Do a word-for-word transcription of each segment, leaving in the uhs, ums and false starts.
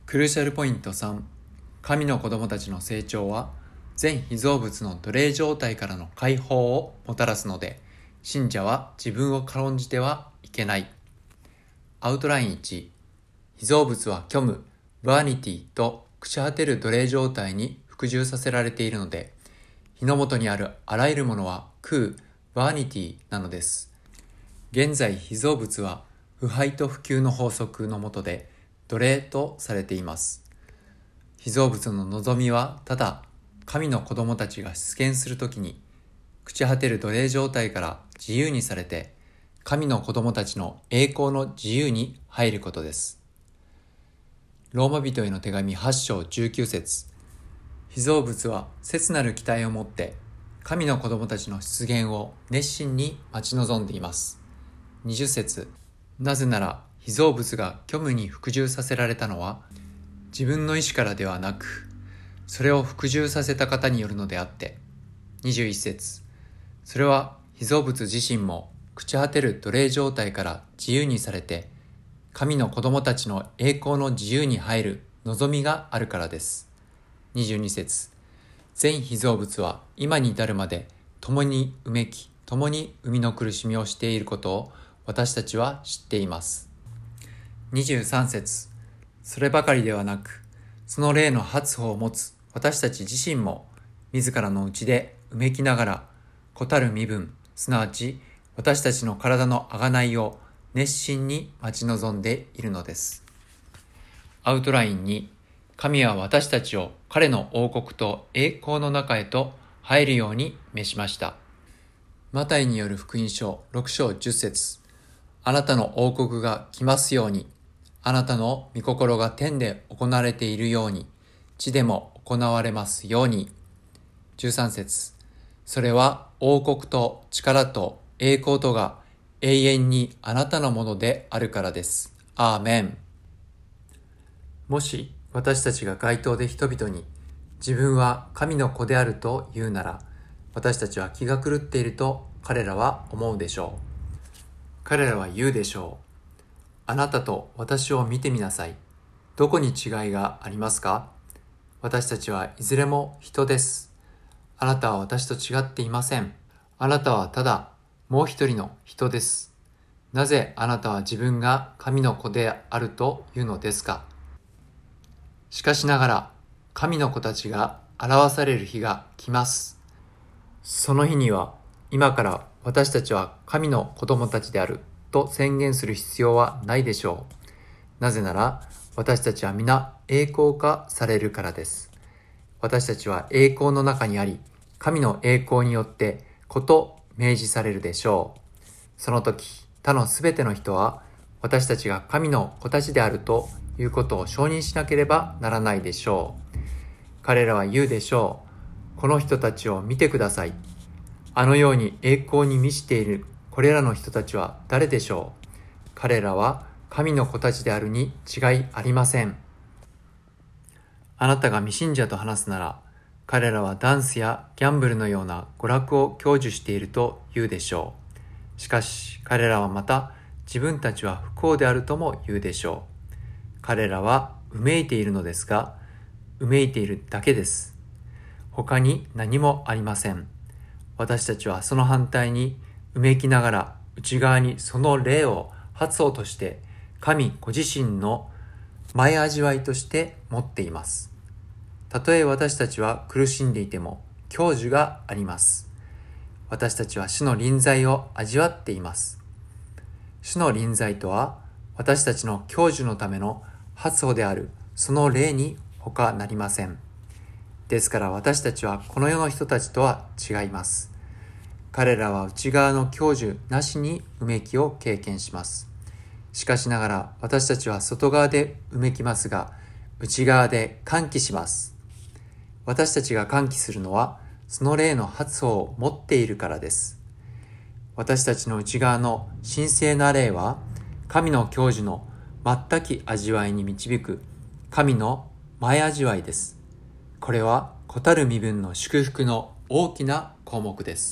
クルーシャルポイントさん、神の子供たちの成長は全被造物の奴隷状態からの解放をもたらすので、信者は自分を軽んじてはいけない。アウトラインいち、被造物は虚無、バーニティと朽ち果てる奴隷状態に服従させられているので、火の元にあるあらゆるものは空、バーニティなのです。現在被造物は腐敗と腐朽の法則の下で奴隷とされています。被造物の望みはただ神の子供たちが出現するときに朽ち果てる奴隷状態から自由にされて神の子供たちの栄光の自由に入ることです。ローマ人への手紙はち章じゅうきゅう節、被造物は切なる期待を持って神の子供たちの出現を熱心に待ち望んでいます。にじゅう節、なぜなら被造物が虚無に服従させられたのは自分の意志からではなく、それを服従させた方によるのであって。にじゅういち節、それは被造物自身も朽ち果てる奴隷状態から自由にされて神の子供たちの栄光の自由に入る望みがあるからです。にじゅうに節、全被造物は今に至るまで共にうめき、共に生みの苦しみをしていることを私たちは知っています。にじゅうさん節、そればかりではなく、その霊の発歩を持つ私たち自身も自らの内でうめきながら、子たる身分、すなわち私たちの体の贖いを熱心に待ち望んでいるのです。アウトラインに、神は私たちを彼の王国と栄光の中へと入るように召しました。マタイによる福音書ろく章じゅう節、あなたの王国が来ますように、あなたの御心が天で行われているように、地でも行われますように。じゅうさん節、それは王国と力と栄光とが永遠にあなたのものであるからです。アーメン。もし私たちが街頭で人々に自分は神の子であると言うなら、私たちは気が狂っていると彼らは思うでしょう。彼らは言うでしょう。あなたと私を見てみなさい。どこに違いがありますか？私たちはいずれも人です。あなたは私と違っていません。あなたはただもう一人の人です。なぜあなたは自分が神の子であるというのですか？しかしながら神の子たちが表される日が来ます。その日には今から私たちは神の子供たちであると宣言する必要はないでしょう。なぜなら私たちは皆栄光化されるからです。私たちは栄光の中にあり、神の栄光によって子と明示されるでしょう。その時、他のすべての人は私たちが神の子たちであるということを承認しなければならないでしょう。彼らは言うでしょう。この人たちを見てください。あのように栄光に満ちているこれらの人たちは誰でしょう？彼らは神の子たちであるに違いありません。あなたが未信者と話すなら、彼らはダンスやギャンブルのような娯楽を享受していると言うでしょう。しかし彼らはまた自分たちは不幸であるとも言うでしょう。彼らはうめいているのですが、うめいているだけです。他に何もありません。私たちはその反対にうめきながら内側にその霊を発想として神ご自身の前味わいとして持っています。たとえ私たちは苦しんでいても享受があります。私たちは主の臨在を味わっています。主の臨在とは私たちの享受のための発想であるその霊に他なりません。ですから私たちはこの世の人たちとは違います。彼らは内側の享受なしにうめきを経験します。しかしながら私たちは外側でうめきますが、内側で歓喜します。私たちが歓喜するのは、その霊の発歩を持っているからです。私たちの内側の神聖な霊は、神の享受の全き味わいに導く神の前味わいです。これは子たる身分の祝福の大きな項目です。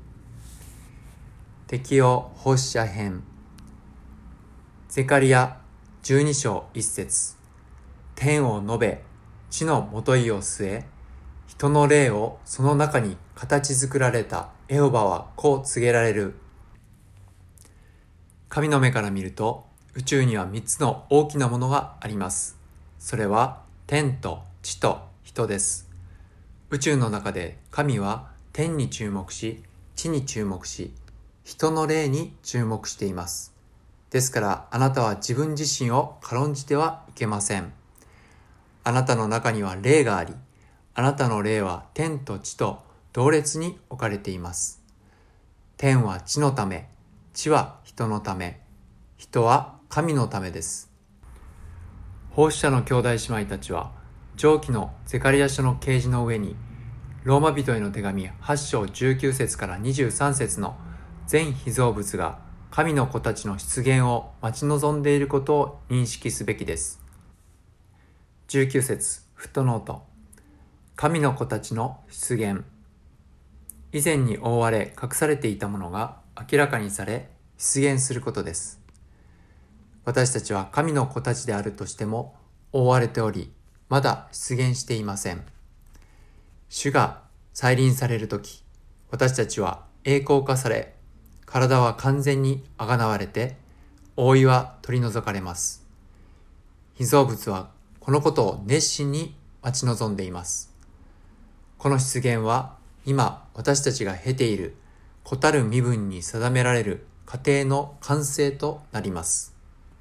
適用奉仕者編。ゼカリヤじゅうに章いち節。 天を述べ、地のもといを据え、人の霊をその中に形作られたエホバはこう告げられる。神の目から見ると、宇宙には三つの大きなものがあります。それは天と地と人です。宇宙の中で神は天に注目し、地に注目し、人の霊に注目しています。ですからあなたは自分自身を軽んじてはいけません。あなたの中には霊があり、あなたの霊は天と地と同列に置かれています。天は地のため、地は人のため、人は神のためです。奉仕者の兄弟姉妹たちは、上記のゼカリヤ書の啓示の上に、ローマ人への手紙はち章じゅうきゅう節からにじゅうさん節の全被造物が神の子たちの出現を待ち望んでいることを認識すべきです。じゅうきゅう節、フットノート。神の子たちの出現。以前に覆われ隠されていたものが明らかにされ出現することです。私たちは神の子たちであるとしても覆われており、まだ出現していません。主が再臨されるとき、私たちは栄光化され、体は完全にあがなわれて、覆いは取り除かれます。被造物はこのことを熱心に待ち望んでいます。この出現は今私たちが経ている子たる身分に定められる過程の完成となります。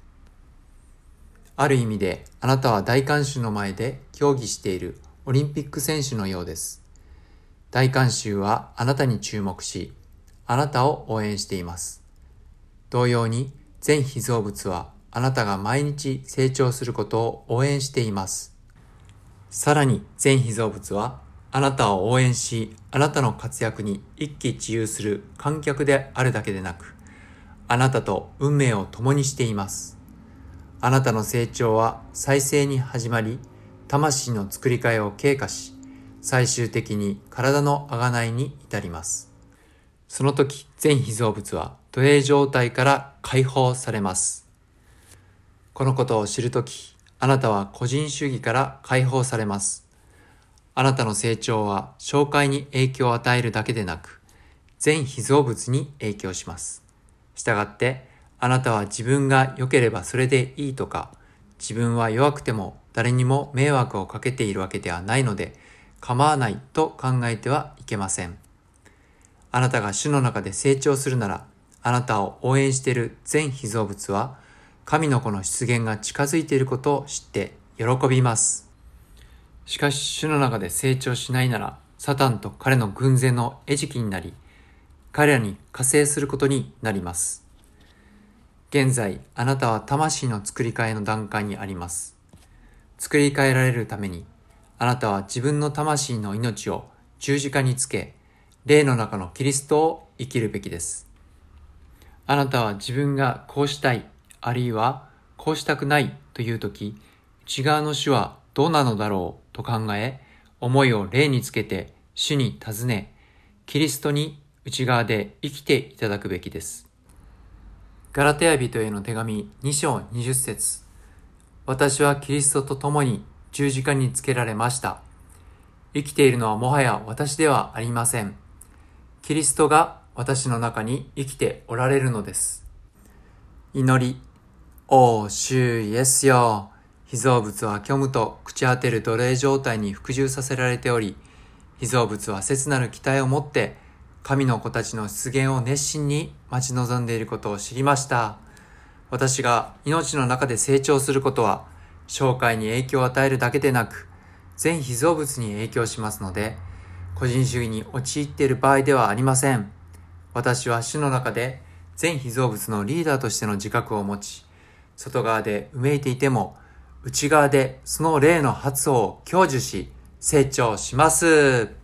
ある意味であなたは大観衆の前で競技しているオリンピック選手のようです。大観衆はあなたに注目し、あなたを応援しています。同様に全被造物はあなたが毎日成長することを応援しています。さらに全被造物はあなたを応援し、あなたの活躍に一喜一憂する観客であるだけでなく、あなたと運命を共にしています。あなたの成長は再生に始まり、魂の作り替えを経過し、最終的に体の贖いに至ります。その時、全被造物は奴隷状態から解放されます。このことを知るとき、あなたは個人主義から解放されます。あなたの成長は紹介に影響を与えるだけでなく、全被造物に影響します。したがって、あなたは自分が良ければそれでいいとか、自分は弱くても誰にも迷惑をかけているわけではないので構わないと考えてはいけません。あなたが主の中で成長するなら、あなたを応援している全被造物は神の子の出現が近づいていることを知って喜びます。しかし主の中で成長しないなら、サタンと彼の軍勢の餌食になり、彼らに加勢することになります。現在、あなたは魂の作り変えの段階にあります。作り変えられるために、あなたは自分の魂の命を十字架につけ、霊の中のキリストを生きるべきです。あなたは自分がこうしたい、あるいはこうしたくないというとき、内側の主はどうなのだろうと考え、思いを霊につけて主に尋ね、キリストに内側で生きていただくべきです。ガラテヤ人への手紙に章にじゅう節。私はキリストと共に十字架につけられました。生きているのはもはや私ではありません。キリストが私の中に生きておられるのです。祈り。おー、主イエスよ。被造物は虚無と朽ち果てる奴隷状態に服従させられており、被造物は切なる期待を持って神の子たちの出現を熱心に待ち望んでいることを知りました。私が命の中で成長することは、生涯に影響を与えるだけでなく、全被造物に影響しますので、個人主義に陥っている場合ではありません。私は主の中で全被造物のリーダーとしての自覚を持ち、外側でうめいていても、内側でその霊の発を享受し、成長します。